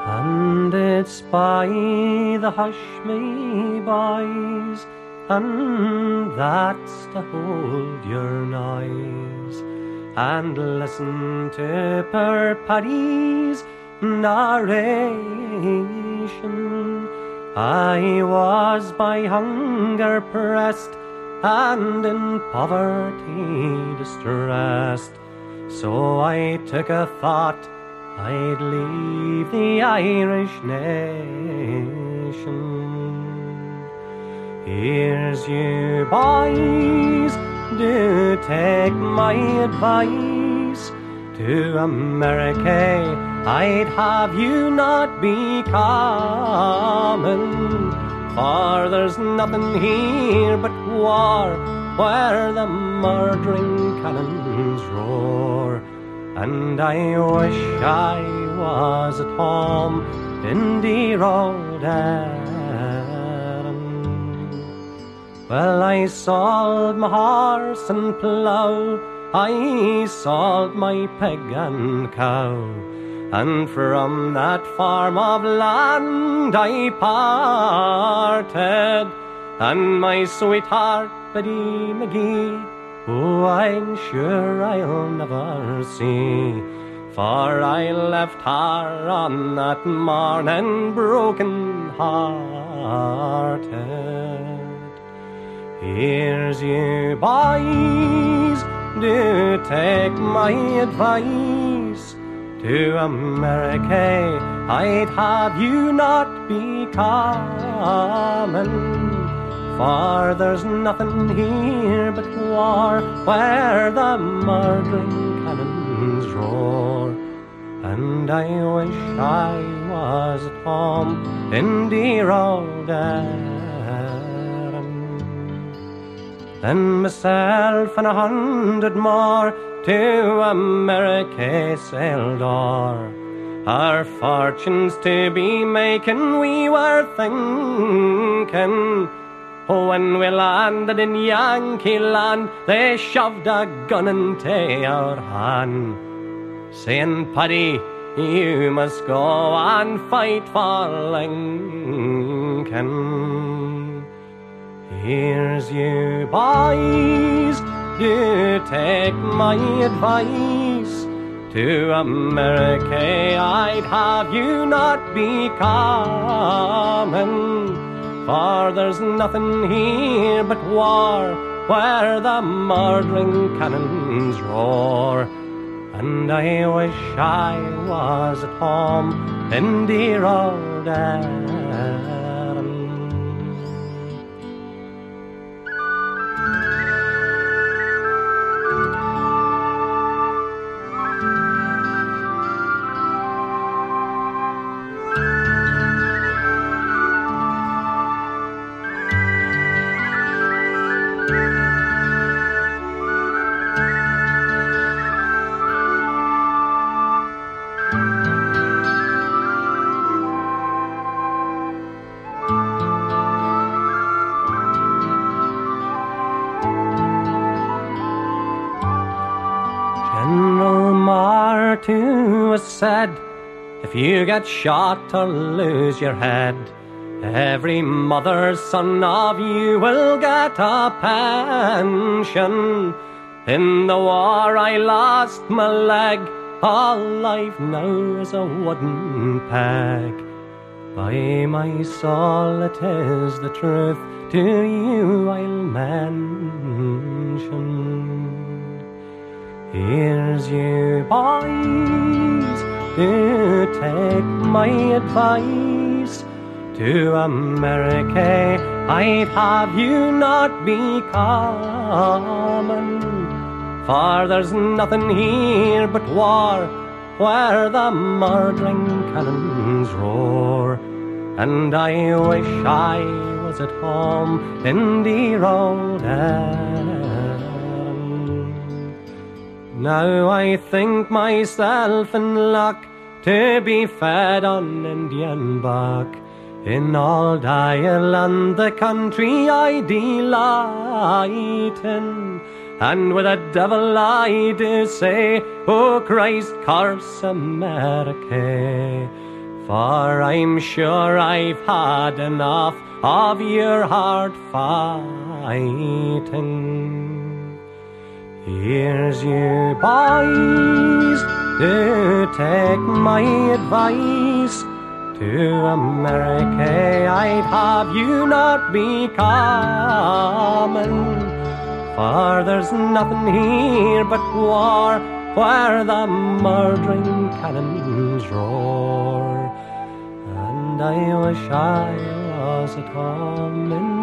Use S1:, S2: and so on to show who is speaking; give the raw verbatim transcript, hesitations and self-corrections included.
S1: And it's by the hush me boys, and that's to hold your noise, and listen to poor Paddy's narration. I was by hunger pressed, and in poverty distressed, so I took a thought I'd leave the Irish nation. Here's you boys, do take my advice. To America I'd have you not be common, for there's nothing here but war, where the murdering cannons roar. And I wish I was at home in dear old Erin. Well, I sold my horse and plough, I sold my pig and cow, and from that farm of land I parted, and my sweetheart Biddy McGee, oh, I'm sure I'll never see, for I left her on that morning broken hearted. Here's you boys, do take my advice. To America I'd have you not be common, for there's nothing here but war, where the murdering cannons roar. And I wish I was at home in dear old Erin. Then myself and a hundred more to America sailed o'er, our fortunes to be making we were thinking. Oh, when we landed in Yankee land, they shoved a gun into our hand, saying, Paddy, you must go and fight for Lincoln. Here's you boys, do take my advice. To America I'd have you not be common, for there's nothing here but war, where the murdering cannons roar. And I wish I was at home in dear old Erin. General Martu said, if you get shot or lose your head, every mother's son of you will get a pension. In the war I lost my leg, all life now is a wooden peg. By my soul it is the truth, to you I'll mention. Here's you boys, do take my advice. To America I'd have you not be common, for there's nothing here but war, where the murdering cannons roar. And I wish I was at home in dear old Erin. Now I think myself in luck to be fed on Indian buck. In old Ireland, the country I delight in, and with a devil I do say, oh Christ, curse America, for I'm sure I've had enough of your hard fighting. Here's you boys, do take my advice. To America I'd have you not be coming, for there's nothing here but war, where the murdering cannons roar. And I wish I was at home in